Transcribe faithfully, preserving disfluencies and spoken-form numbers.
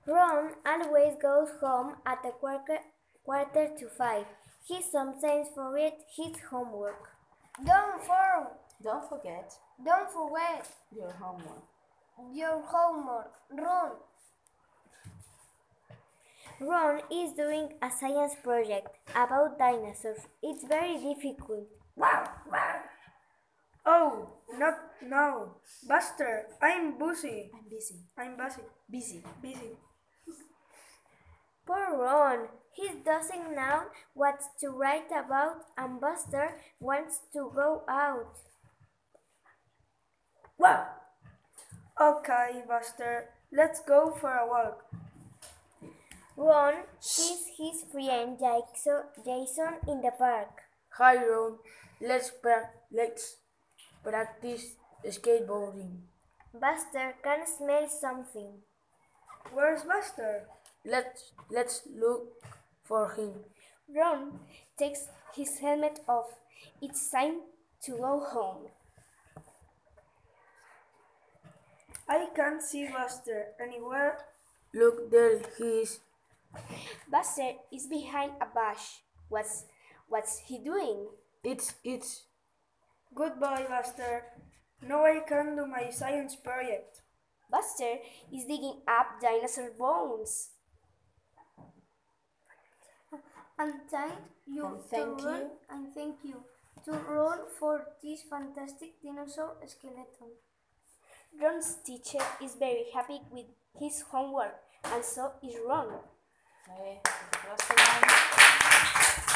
Ron always goes home at a quarter, quarter to five. He sometimes forgets his homework. Don't for, Don't forget don't forget your homework. your homework. Run. Ron is doing a science project about dinosaurs. It's very difficult. Oh, not now. Buster, I'm busy. I'm busy. I'm busy. Busy. Busy. Poor Ron. He doesn't know what to write about, and Buster wants to go out. Wow. Okay, Buster, let's go for a walk. Ron sees his friend Jason Jason in the park. Hi Ron, let's, pra- let's practice skateboarding. Buster can smell something. Where's Buster? Let's, let's look for him. Ron takes his helmet off. It's time to go home. I can't see Buster anywhere. Look, there he is. Buster is behind a bush. What's what's he doing? It's, it's, Goodbye, Buster. Now I can do my science project. Buster is digging up dinosaur bones. And thank you And thank to Ron, you. and thank you to Ron for this fantastic dinosaur skeleton. Ron's teacher is very happy with his homework, and so is Ron. Okay, applause for Ron.